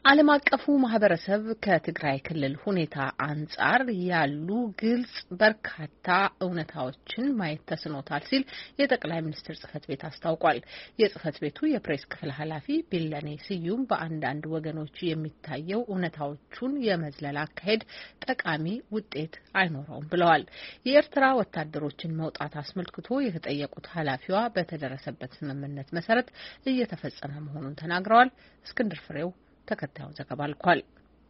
ዓለም አቀፉ ማህበረሰብ ከትግራይ ክልል ሁኔታ አንጻር ያሉ ግልጽ በርካታ እውነታዎችን ማየት ተስኖታል ሲል የጠቅላይ ሚኒስትር ጽህፈት ቤት አስታውቋል። የጽህፈት ቤቱ የፕሬስ ክፍል ኃላፊ ቢለኔ ስዩም በአንዳንድ ወገኖች የሚታየው እውነታዎቹን የመዝለል አካሄድ ጠቃሚ ውጤት አይኖረውም ብለዋል። የኤርትራ ወታደሮችን መውጣት አስመልክቶ የተጠየቁት ኃላፊዋ በተደረሰበት ስምምነት መሰረት እየተፈጸመ መሆኑን ተናግረዋል። እስክንድር ፍሬው ተከታዩን ዘገባ ልኳል።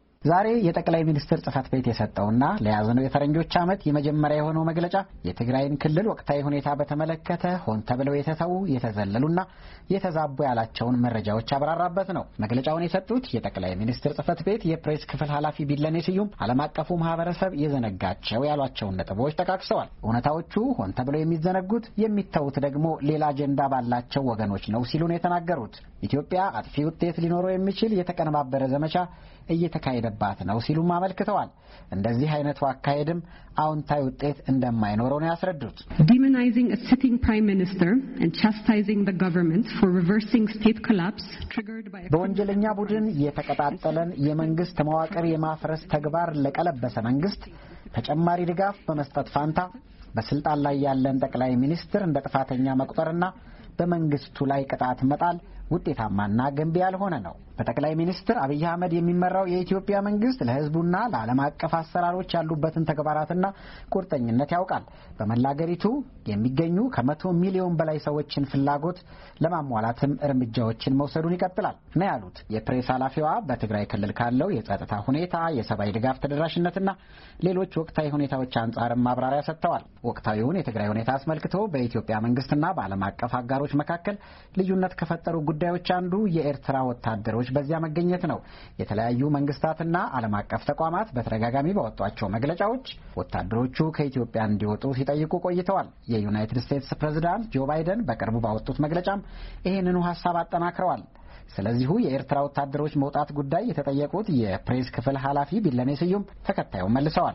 ዛሬ የጠቅላይ ሚኒስትር ጽህፈት ቤት የሰጠውና ለያዝነው የፈረንጆች ዓመት የመጀመሪያ የሆነው መግለጫ የትግራይን ክልል ወቅታዊ ሁኔታ በተመለከተ ሆን ተብለው የተተዉ የተዘለሉና የተዛቡ ያላቸውን መረጃዎች ያብራራበት ነው። መግለጫውን የሰጡት የጠቅላይ ሚኒስትር ጽህፈት ቤት የፕሬስ ክፍል ኃላፊ ቢለኔ ስዩም ዓለም አቀፉ ማህበረሰብ የዘነጋቸው ያሏቸውን ነጥቦች ጠቃቅሰዋል። እውነታዎቹ ሆን ተብለው የሚዘነጉት የሚተዉት ደግሞ ሌላ አጀንዳ ባላቸው ወገኖች ነው ሲሉ ነው የተናገሩት። ኢትዮጵያ አጥፊ ውጤት ሊኖረው የሚችል የተቀነባበረ ዘመቻ እየተካሄደባት ነው ሲሉም አመልክተዋል። እንደዚህ አይነቱ አካሄድም አዎንታዊ ውጤት እንደማይኖረው ነው ያስረዱት። Demonizing a sitting prime minister and chastising the government for reversing state collapse triggered by በወንጀለኛ ቡድን የተቀጣጠለን የመንግስት መዋቅር የማፍረስ ተግባር ለቀለበሰ መንግስት ተጨማሪ ድጋፍ በመስጠት ፋንታ በስልጣን ላይ ያለን ጠቅላይ ሚኒስትር እንደ ጥፋተኛ መቁጠርና በመንግስቱ ላይ ቅጣት መጣል ውጤታማና ገንቢ ያልሆነ ነው። በጠቅላይ ሚኒስትር አብይ አህመድ የሚመራው የኢትዮጵያ መንግስት ለህዝቡና ለዓለም አቀፍ አሰራሮች ያሉበትን ተግባራትና ቁርጠኝነት ያውቃል። በመላ አገሪቱ የሚገኙ ከ100 ሚሊዮን በላይ ሰዎችን ፍላጎት ለማሟላትም እርምጃዎችን መውሰዱን ይቀጥላል ነው ያሉት። የፕሬስ ኃላፊዋ በትግራይ ክልል ካለው የጸጥታ ሁኔታ፣ የሰብአዊ ድጋፍ ተደራሽነትና ሌሎች ወቅታዊ ሁኔታዎች አንጻርም ማብራሪያ ሰጥተዋል። ወቅታዊውን የትግራይ ሁኔታ አስመልክቶ በኢትዮጵያ መንግስትና በዓለም አቀፍ አጋሮች መካከል ልዩነት ከፈጠሩ ጉዳዮች አንዱ የኤርትራ ወታደሮች በዚያ መገኘት ነው። የተለያዩ መንግስታትና ዓለም አቀፍ ተቋማት በተደጋጋሚ ባወጧቸው መግለጫዎች ወታደሮቹ ከኢትዮጵያ እንዲወጡ ሲጠይቁ ቆይተዋል። የዩናይትድ ስቴትስ ፕሬዝዳንት ጆ ባይደን በቅርቡ ባወጡት መግለጫም ይህንኑ ሀሳብ አጠናክረዋል። ስለዚሁ የኤርትራ ወታደሮች መውጣት ጉዳይ የተጠየቁት የፕሬስ ክፍል ኃላፊ ቢለኔ ስዩም ተከታዩን መልሰዋል።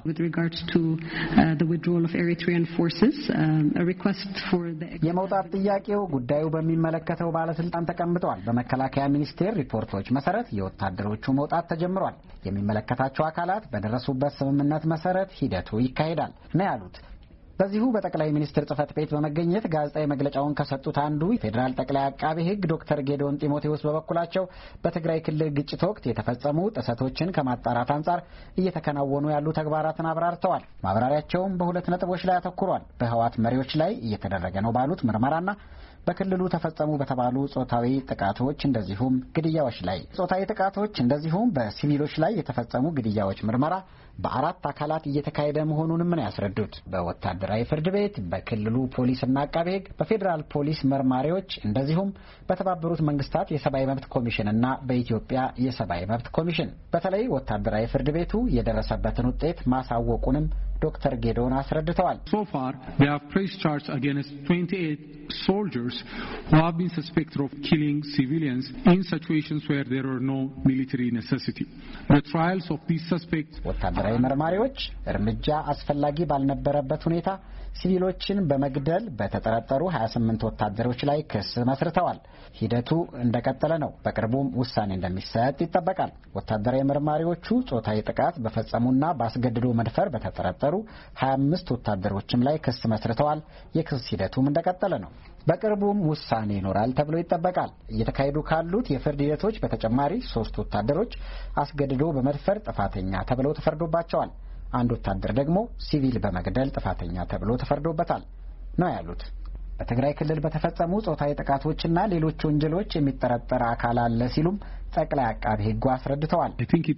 የመውጣት ጥያቄው ጉዳዩ በሚመለከተው ባለስልጣን ተቀምጠዋል። በመከላከያ ሚኒስቴር ሪፖርቶች መሰረት የወታደሮቹ መውጣት ተጀምሯል። የሚመለከታቸው አካላት በደረሱበት ስምምነት መሰረት ሂደቱ ይካሄዳል ነው ያሉት። በዚሁ በጠቅላይ ሚኒስትር ጽህፈት ቤት በመገኘት ጋዜጣዊ መግለጫውን ከሰጡት አንዱ የፌዴራል ጠቅላይ አቃቤ ሕግ ዶክተር ጌዶን ጢሞቴዎስ በበኩላቸው በትግራይ ክልል ግጭት ወቅት የተፈጸሙ ጥሰቶችን ከማጣራት አንጻር እየተከናወኑ ያሉ ተግባራትን አብራርተዋል። ማብራሪያቸውም በሁለት ነጥቦች ላይ አተኩሯል። በህወሓት መሪዎች ላይ እየተደረገ ነው ባሉት ምርመራና በክልሉ ተፈጸሙ በተባሉ ጾታዊ ጥቃቶች እንደዚሁም ግድያዎች ላይ ጾታዊ ጥቃቶች እንደዚሁም በሲቪሎች ላይ የተፈጸሙ ግድያዎች ምርመራ በአራት አካላት እየተካሄደ መሆኑንም ነው ያስረዱት። በወታደራዊ ፍርድ ቤት፣ በክልሉ ፖሊስና አቃቤ ሕግ፣ በፌዴራል ፖሊስ መርማሪዎች እንደዚሁም በተባበሩት መንግስታት የሰብአዊ መብት ኮሚሽንና በኢትዮጵያ የሰብአዊ መብት ኮሚሽን። በተለይ ወታደራዊ ፍርድ ቤቱ የደረሰበትን ውጤት ማሳወቁንም ዶክተር ጌዶን አስረድተዋል። So far they have pressed charges against 28 soldiers who have been suspected of killing civilians in situations where there are no military necessity. The trials of these suspects ወታደራዊ መርማሪዎች እርምጃ አስፈላጊ ባልነበረበት ሁኔታ ሲቪሎችን በመግደል በተጠረጠሩ 28 ወታደሮች ላይ ክስ መስርተዋል። ሂደቱ እንደቀጠለ ነው። በቅርቡም ውሳኔ እንደሚሰጥ ይጠበቃል። ወታደራዊ መርማሪዎቹ ጾታዊ ጥቃት በፈጸሙና በአስገድዶ መድፈር በተጠረጠሩ 25 ወታደሮችም ላይ ክስ መስርተዋል። የክስ ሂደቱም እንደቀጠለ ነው። በቅርቡም ውሳኔ ይኖራል ተብሎ ይጠበቃል። እየተካሄዱ ካሉት የፍርድ ሂደቶች በተጨማሪ 3 ወታደሮች አስገድዶ በመድፈር ጥፋተኛ ተብለው ተፈርዶባቸዋል። አንድ ወታደር ደግሞ ሲቪል በመግደል ጥፋተኛ ተብሎ ተፈርዶበታል ነው ያሉት። በትግራይ ክልል በተፈጸሙ ጾታዊ ጥቃቶችና ሌሎች ወንጀሎች የሚጠረጠር አካል አለ ሲሉም ጠቅላይ አቃቤ ሕጉ አስረድተዋል።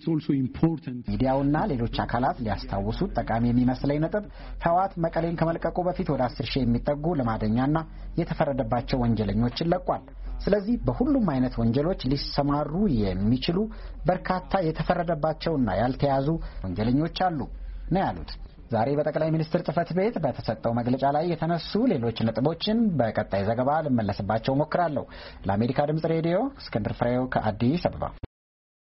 ሚዲያውና ሌሎች አካላት ሊያስታውሱት ጠቃሚ የሚመስለኝ ነጥብ ህወሓት መቀሌን ከመልቀቁ በፊት ወደ 10 ሺህ የሚጠጉ ልማደኛና የተፈረደባቸው ወንጀለኞችን ለቋል። ስለዚህ በሁሉም አይነት ወንጀሎች ሊሰማሩ የሚችሉ በርካታ የተፈረደባቸውና ያልተያዙ ወንጀለኞች አሉ ነው ያሉት። ዛሬ በጠቅላይ ሚኒስትር ጽህፈት ቤት በተሰጠው መግለጫ ላይ የተነሱ ሌሎች ነጥቦችን በቀጣይ ዘገባ ልመለስባቸው ሞክራለሁ። ለአሜሪካ ድምጽ ሬዲዮ እስክንድር ፍሬው ከአዲስ አበባ